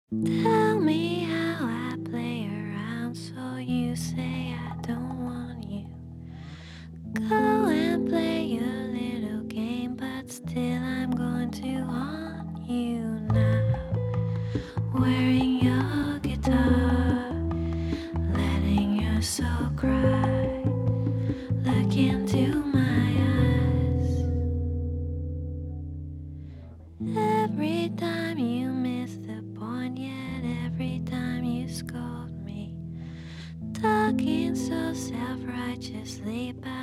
Tell me how I play around, so you say I don't want you. Go and play your little game, but still I'm going to haunt you now. Wearing your guitar, letting your soul cry. Look into my eyes. Every time you miss the point, yet every time you scold me. Talking so self-righteously, but